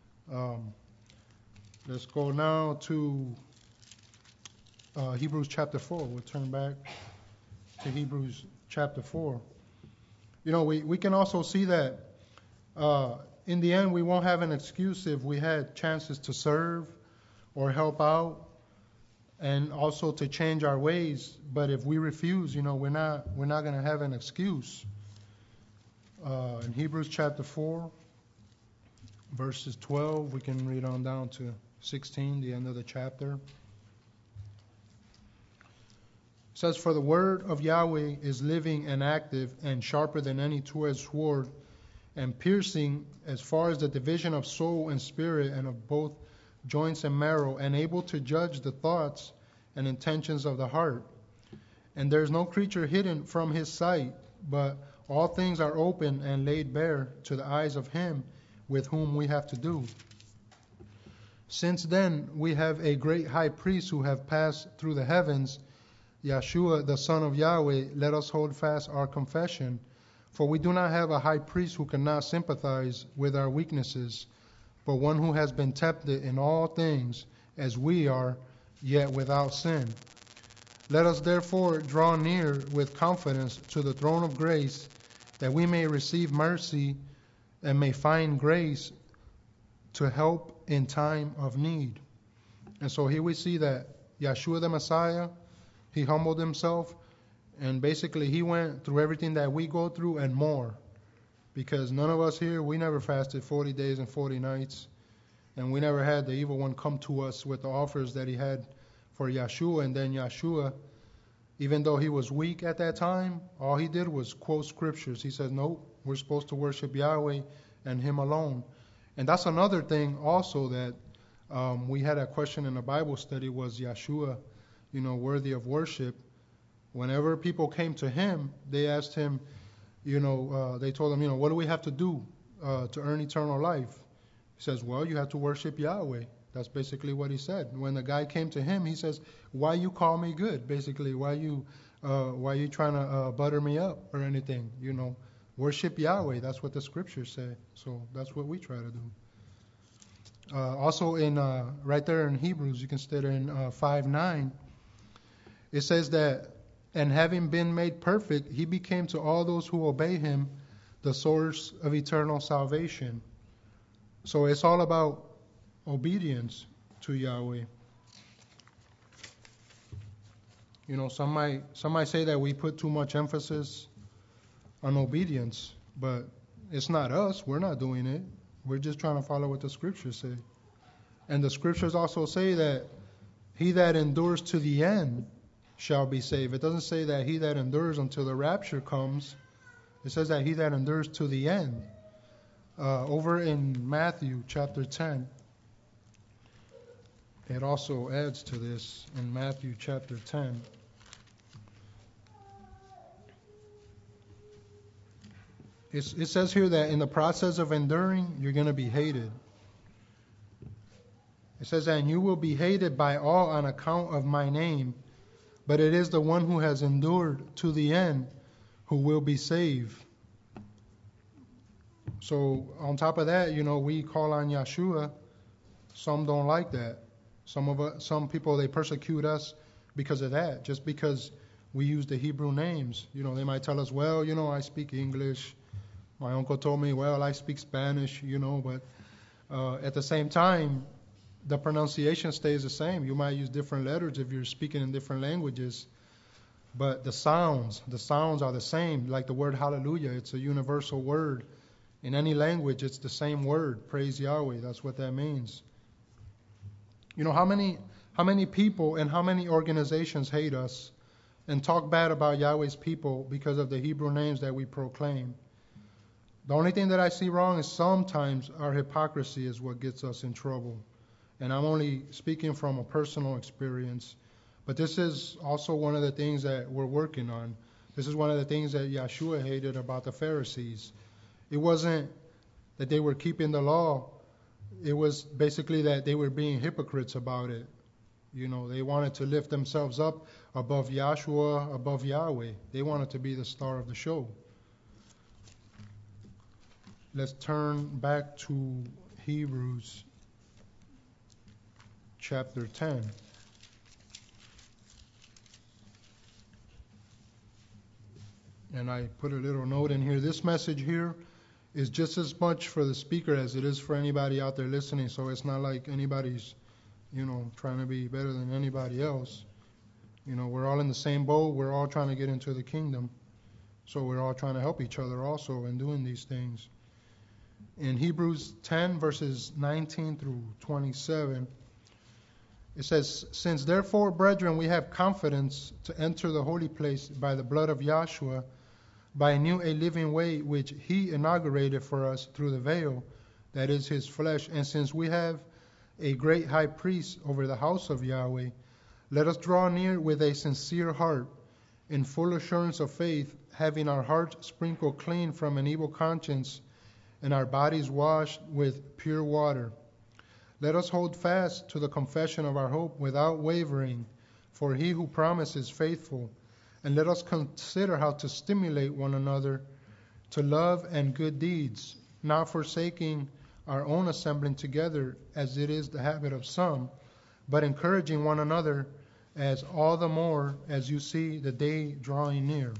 Let's go now to Hebrews chapter 4. We'll turn back to Hebrews chapter 4. We can also see that in the end we won't have an excuse if we had chances to serve or help out and also to change our ways. But if we refuse, we're not going to have an excuse. In Hebrews chapter 4, verses 12, we can read on down to 16, the end of the chapter. It says, "For the word of Yahweh is living and active and sharper than any two-edged sword, and piercing as far as the division of soul and spirit and of both joints and marrow, and able to judge the thoughts and intentions of the heart. And there is no creature hidden from his sight, but all things are open and laid bare to the eyes of him with whom we have to do. Since then we have a great high priest who have passed through the heavens, Yeshua, the Son of Yahweh. Let us hold fast our confession. For we do not have a high priest who cannot sympathize with our weaknesses, but one who has been tempted in all things as we are, yet without sin. Let us therefore draw near with confidence to the throne of grace, that we may receive mercy and may find grace to help in time of need." And so here we see that Yeshua the Messiah, he humbled himself, and basically he went through everything that we go through and more. Because none of us here, we never fasted 40 days and 40 nights, and we never had the evil one come to us with the offers that he had for Yeshua. And then Yeshua, even though he was weak at that time, all he did was quote scriptures. He said, "Nope, we're supposed to worship Yahweh and him alone." And that's another thing also that we had a question in the Bible study, was Yeshua, worthy of worship? Whenever people came to him, they asked him, they told him, what do we have to do to earn eternal life? He says, well, you have to worship Yahweh. That's basically what he said. When the guy came to him, he says, "Why you call me good?" Basically, why you trying to butter me up or anything? Worship Yahweh. That's what the scriptures say. So that's what we try to do. Also in right there in Hebrews, you can study in 5:9. It says that, "And having been made perfect, he became to all those who obey him the source of eternal salvation." So it's all about obedience to Yahweh. Some might say that we put too much emphasis on obedience, but it's not us. We're not doing it. We're just trying to follow what the scriptures say. And the scriptures also say that he that endures to the end, shall be saved. It doesn't say that he that endures until the rapture comes. It says that he that endures to the end. Over in Matthew chapter 10, it also adds to this in Matthew chapter 10. It says here that in the process of enduring, you're going to be hated. It says, and you will be hated by all on account of my name, but it is the one who has endured to the end who will be saved. So on top of that, we call on Yeshua. Some don't like that. Some people, they persecute us because of that, just because we use the Hebrew names. They might tell us, well, I speak English. My uncle told me, well, I speak Spanish, but at the same time, the pronunciation stays the same. You might use different letters if you're speaking in different languages, but the sounds are the same. Like the word hallelujah, it's a universal word. In any language, it's the same word, praise Yahweh. That's what that means. How many people and how many organizations hate us and talk bad about Yahweh's people because of the Hebrew names that we proclaim? The only thing that I see wrong is sometimes our hypocrisy is what gets us in trouble. And I'm only speaking from a personal experience. But this is also one of the things that we're working on. This is one of the things that Yeshua hated about the Pharisees. It wasn't that they were keeping the law. It was basically that they were being hypocrites about it. They wanted to lift themselves up above Yahshua, above Yahweh. They wanted to be the star of the show. Let's turn back to Hebrews chapter 10. And I put a little note in here. This message here is just as much for the speaker as it is for anybody out there listening. So it's not like anybody's, trying to be better than anybody else. We're all in the same boat. We're all trying to get into the kingdom. So we're all trying to help each other also in doing these things. In Hebrews 10, verses 19 through 27, it says, since therefore, brethren, we have confidence to enter the holy place by the blood of Yahshua, by a new a living way which he inaugurated for us through the veil, that is his flesh. And since we have a great high priest over the house of Yahweh, let us draw near with a sincere heart, in full assurance of faith, having our hearts sprinkled clean from an evil conscience, and our bodies washed with pure water. Let us hold fast to the confession of our hope without wavering, for he who promised is faithful. And let us consider how to stimulate one another to love and good deeds, not forsaking our own assembling together, as it is the habit of some, but encouraging one another, as all the more as you see the day drawing near.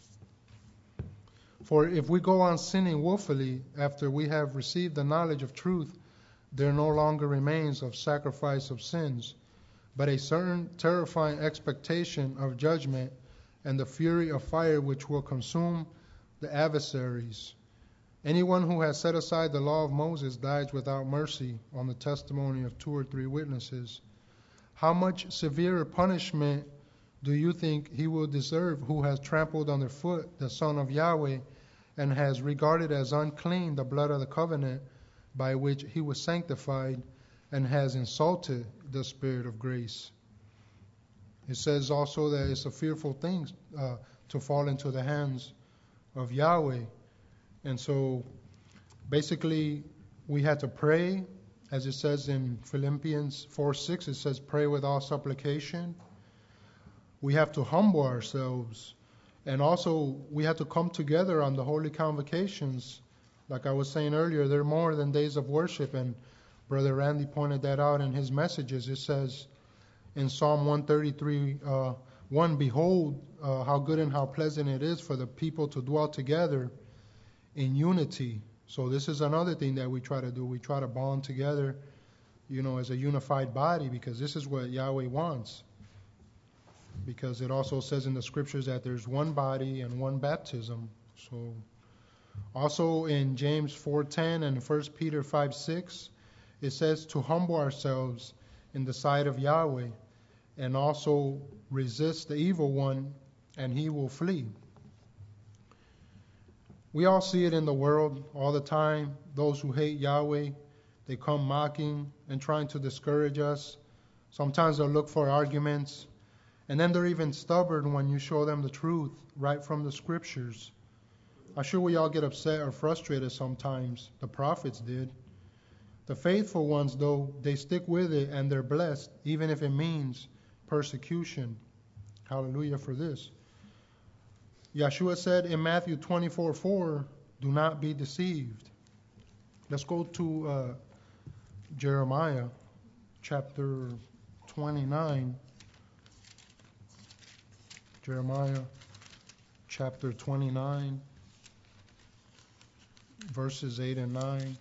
For if we go on sinning willfully after we have received the knowledge of truth, there no longer remains of sacrifice of sins, but a certain terrifying expectation of judgment and the fury of fire which will consume the adversaries. Anyone who has set aside the law of Moses dies without mercy on the testimony of 2 or 3 witnesses. How much severer punishment do you think he will deserve who has trampled underfoot the Son of Yahweh and has regarded as unclean the blood of the covenant by which he was sanctified and has insulted the Spirit of grace? It says also that it's a fearful thing to fall into the hands of Yahweh. And so basically we had to pray, as it says in Philippians 4:6, it says pray with all supplication. We have to humble ourselves. And also we have to come together on the holy convocations. Like I was saying earlier, they're more than days of worship, and Brother Randy pointed that out in his messages. It says in Psalm 133:1, behold, how good and how pleasant it is for the people to dwell together in unity. So this is another thing that we try to do. We try to bond together, as a unified body, because this is what Yahweh wants. Because it also says in the scriptures that there's one body and one baptism. So also in James 4:10 and 1 Peter 5:6, it says to humble ourselves in the sight of Yahweh and also resist the evil one, and he will flee. We all see it in the world all the time. Those who hate Yahweh, they come mocking and trying to discourage us. Sometimes they'll look for arguments, and then they're even stubborn when you show them the truth right from the scriptures. I'm sure we all get upset or frustrated sometimes. The prophets did. The faithful ones, though, they stick with it and they're blessed, even if it means persecution. Hallelujah for this. Yeshua said in Matthew 24:4, do not be deceived. Let's go to Jeremiah chapter 29. Jeremiah chapter 29, verses 8 and 9.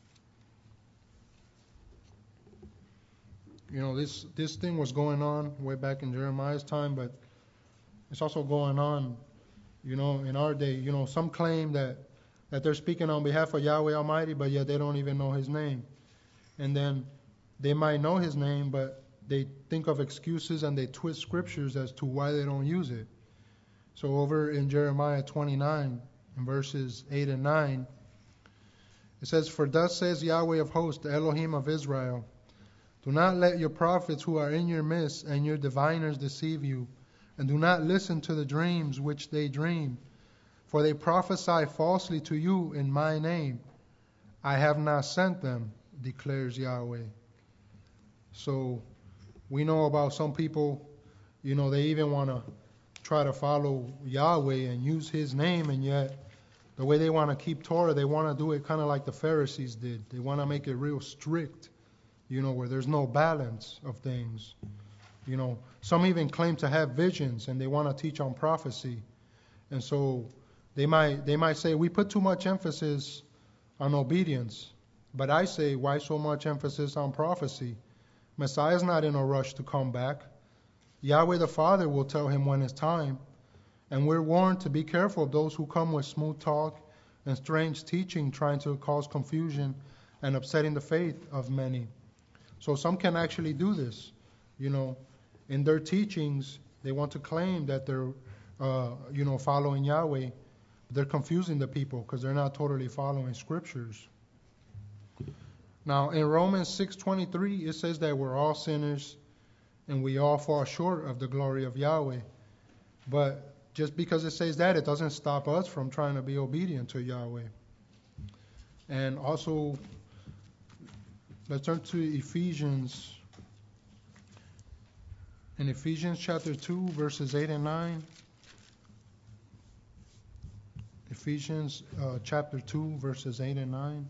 You know, this thing was going on way back in Jeremiah's time, but it's also going on, you know, in our day. You know, some claim that they're speaking on behalf of Yahweh Almighty, but yet they don't even know His name. And then they might know His name, but they think of excuses and they twist scriptures as to why they don't use it. So over in Jeremiah 29, in verses 8 and 9, it says, for thus says Yahweh of hosts, the Elohim of Israel, do not let your prophets who are in your midst and your diviners deceive you, and do not listen to the dreams which they dream, for they prophesy falsely to you in my name. I have not sent them, declares Yahweh. So we know about some people, you know, they even want to try to follow Yahweh and use His name, and yet the way they want to keep Torah, they want to do it kind of like the Pharisees did. They want to make it real strict, you know, where there's no balance of things. You know, some even claim to have visions and they want to teach on prophecy. And so they might say, we put too much emphasis on obedience. But I say, why so much emphasis on prophecy? Messiah's not in a rush to come back. Yahweh the Father will tell Him when it's time. And we're warned to be careful of those who come with smooth talk and strange teaching, trying to cause confusion and upsetting the faith of many. So some can actually do this. You know, in their teachings, they want to claim that they're, following Yahweh. They're confusing the people because they're not totally following scriptures. Now, in Romans 6:23, it says that we're all sinners and we all fall short of the glory of Yahweh. But just because it says that, it doesn't stop us from trying to be obedient to Yahweh. And also, let's turn to Ephesians. In Ephesians chapter 2, verses 8 and 9. Ephesians chapter 2, verses 8 and 9.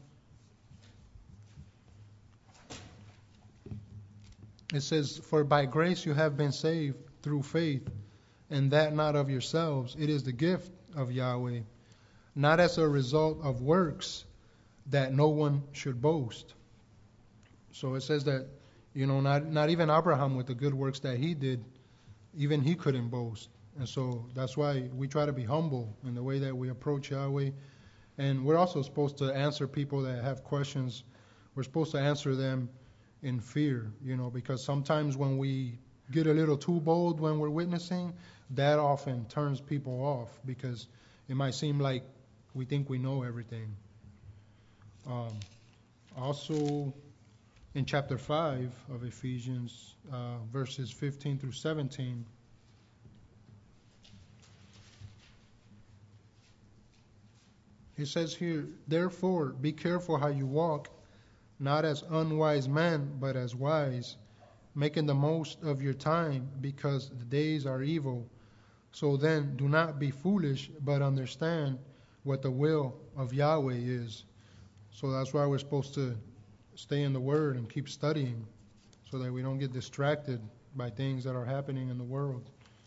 It says, for by grace you have been saved through faith, and that not of yourselves. It is the gift of Yahweh, not as a result of works, that no one should boast. So it says that, you know, not even Abraham with the good works that he did, even he couldn't boast. And so that's why we try to be humble in the way that we approach Yahweh. And we're also supposed to answer people that have questions. We're supposed to answer them in fear, you know, because sometimes when we get a little too bold when we're witnessing, that often turns people off because it might seem like we think we know everything. Also, in chapter 5 of Ephesians, verses 15 through 17, it says here, therefore, be careful how you walk, not as unwise men, but as wise, making the most of your time, because the days are evil. So then, do not be foolish, but understand what the will of Yahweh is. So that's why we're supposed to stay in the Word and keep studying, so that we don't get distracted by things that are happening in the world.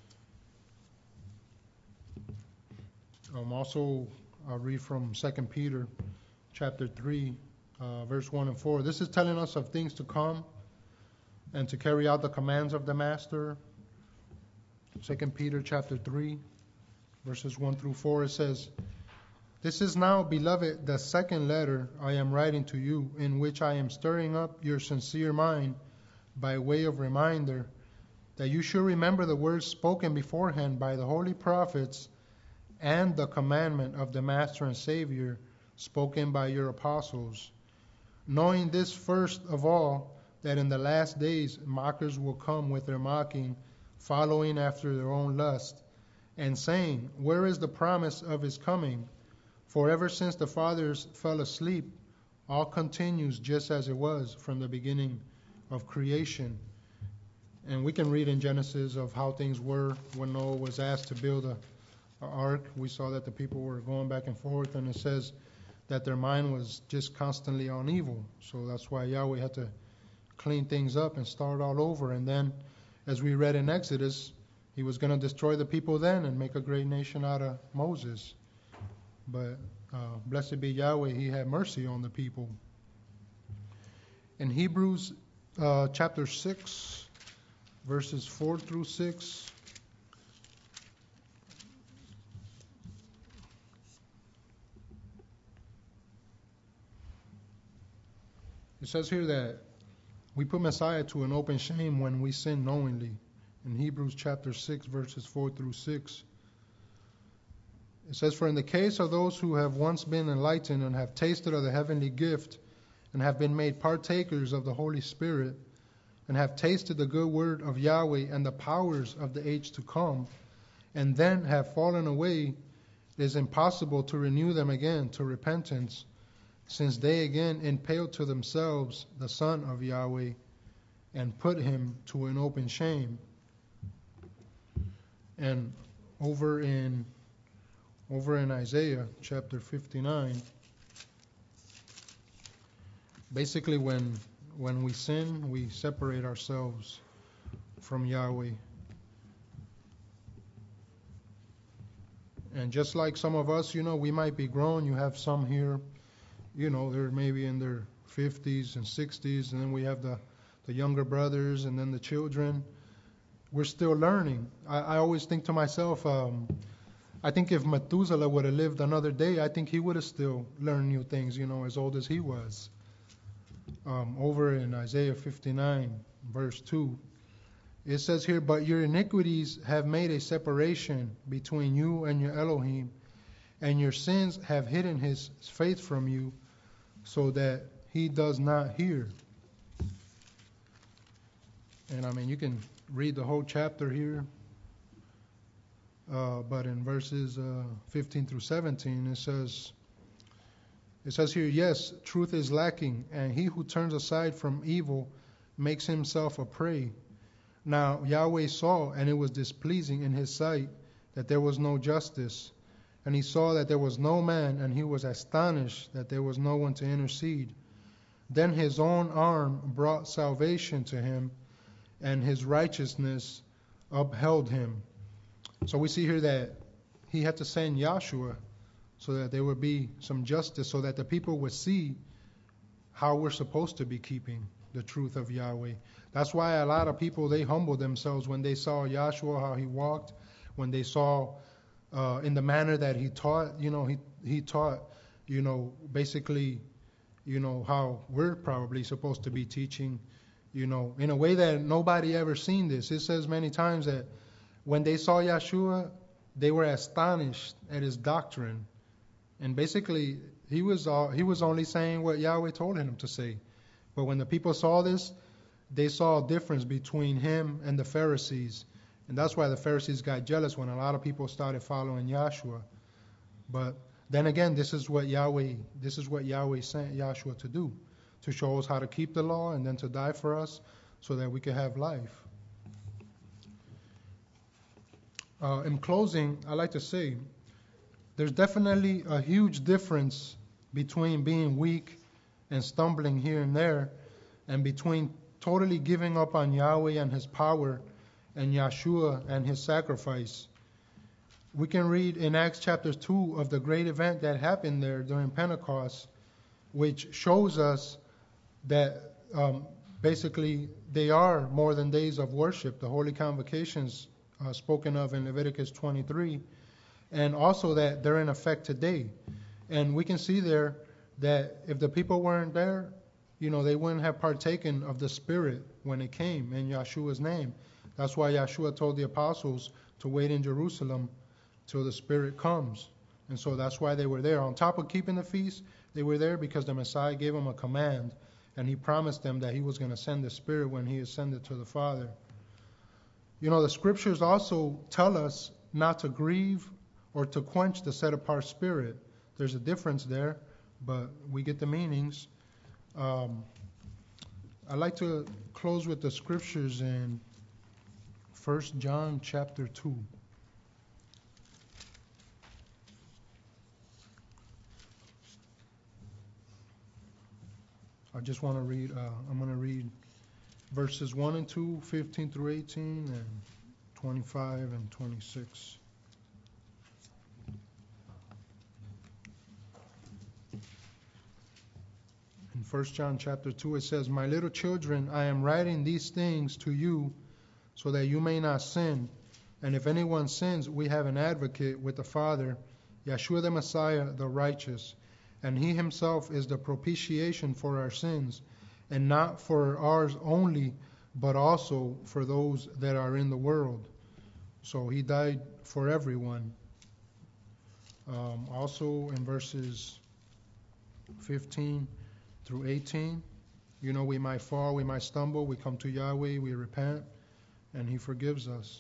Also, I'll read from 2 Peter chapter 3, verse 1 and 4. This is telling us of things to come and to carry out the commands of the Master. 2 Peter chapter 3, verses 1 through 4, it says, this is now, beloved, the second letter I am writing to you, in which I am stirring up your sincere mind by way of reminder, that you should remember the words spoken beforehand by the holy prophets and the commandment of the Master and Savior spoken by your apostles, knowing this first of all, that in the last days mockers will come with their mocking, following after their own lust, and saying, where is the promise of his coming? For ever since the fathers fell asleep, all continues just as it was from the beginning of creation. And we can read in Genesis of how things were when Noah was asked to build an ark. We saw that the people were going back and forth, and it says that their mind was just constantly on evil. So that's why Yahweh had to clean things up and start all over. And then, as we read in Exodus, he was going to destroy the people then and make a great nation out of Moses. But blessed be Yahweh, he had mercy on the people. In Hebrews chapter 6, verses 4 through 6. It says here that we put Messiah to an open shame when we sin knowingly. In Hebrews chapter 6, verses 4 through 6. It says, for in the case of those who have once been enlightened and have tasted of the heavenly gift and have been made partakers of the Holy Spirit, and have tasted the good word of Yahweh and the powers of the age to come, and then have fallen away, it is impossible to renew them again to repentance, since they again impaled to themselves the Son of Yahweh and put him to an open shame. And over in Isaiah chapter 59, basically when we sin, we separate ourselves from Yahweh. And just like some of us, we might be grown. You have some here, they're maybe in their 50s and 60s, and then we have the younger brothers and then the children. We're still learning. I always think to myself, I think if Methuselah would have lived another day, I think he would have still learned new things, as old as he was. Over in Isaiah 59, verse 2, it says here, but your iniquities have made a separation between you and your Elohim, and your sins have hidden his faith from you, so that he does not hear. And you can read the whole chapter here, but in verses 15 through 17, it says here, yes, truth is lacking, and he who turns aside from evil makes himself a prey. Now Yahweh saw, and it was displeasing in his sight, that there was no justice. And he saw that there was no man, and he was astonished that there was no one to intercede. Then his own arm brought salvation to him, and his righteousness upheld him. So we see here that he had to send Yahshua so that there would be some justice, so that the people would see how we're supposed to be keeping the truth of Yahweh. That's why a lot of people, they humbled themselves when they saw Yahshua, how he walked, when they saw in the manner that he taught. He taught, basically, how we're probably supposed to be teaching, in a way that nobody ever seen this. It says many times that when they saw Yahshua, they were astonished at his doctrine. And basically, he was only saying what Yahweh told him to say. But when the people saw this, they saw a difference between him and the Pharisees. And that's why the Pharisees got jealous when a lot of people started following Yahshua. But then again, this is what Yahweh sent Yahshua to do, to show us how to keep the law and then to die for us so that we can have life. In closing, I'd like to say, there's definitely a huge difference between being weak and stumbling here and there, and between totally giving up on Yahweh and his power and Yahshua and his sacrifice. We can read in Acts chapter 2 of the great event that happened there during Pentecost, which shows us that basically they are more than days of worship, the holy convocations spoken of in Leviticus 23, and also that they're in effect today. And we can see there that if the people weren't there, they wouldn't have partaken of the Spirit when it came in Yahshua's name. That's why Yeshua told the apostles to wait in Jerusalem till the Spirit comes. And so that's why they were there. On top of keeping the feast, they were there because the Messiah gave them a command, and he promised them that he was going to send the Spirit when he ascended to the Father. You know, the scriptures also tell us not to grieve or to quench the set-apart Spirit. There's a difference there, but we get the meanings. I'd like to close with the scriptures in 1 John chapter 2. I just want to read, I'm going to read verses 1 and 2, 15 through 18, and 25 and 26. In 1 John chapter 2 it says, "My little children, I am writing these things to you so that you may not sin. And if anyone sins, we have an advocate with the Father, Yeshua the Messiah, the righteous. And he himself is the propitiation for our sins, and not for ours only, but also for those that are in the world." So he died for everyone. Also in verses 15 through 18, you know, we might fall, we might stumble, we come to Yahweh, we repent, and he forgives us.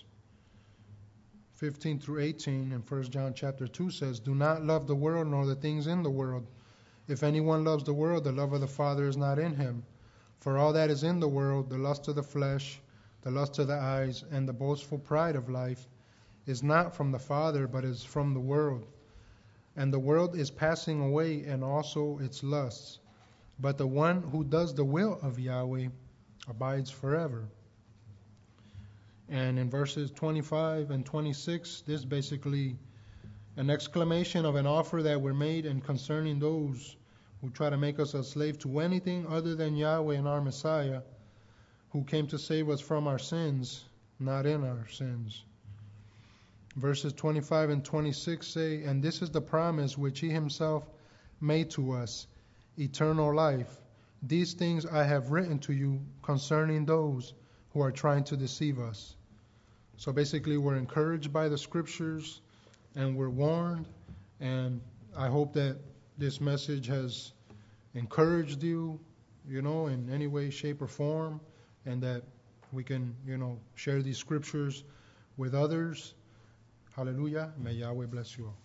15 through 18 in 1 John chapter 2 says, "Do not love the world nor the things in the world. If anyone loves the world, the love of the Father is not in him. For all that is in the world, the lust of the flesh, the lust of the eyes, and the boastful pride of life, is not from the Father, but is from the world. And the world is passing away, and also its lusts. But the one who does the will of Yahweh abides forever." And in verses 25 and 26, this is basically an exclamation of an offer that were made and concerning those who try to make us a slave to anything other than Yahweh and our Messiah, who came to save us from our sins, not in our sins. Verses 25 and 26 say, "And this is the promise which he himself made to us, eternal life. These things I have written to you concerning those who are trying to deceive us." So basically we're encouraged by the scriptures and we're warned, and I hope that this message has encouraged you, you know, in any way, shape, or form, and that we can, you know, share these scriptures with others. Hallelujah. May Yahweh bless you all.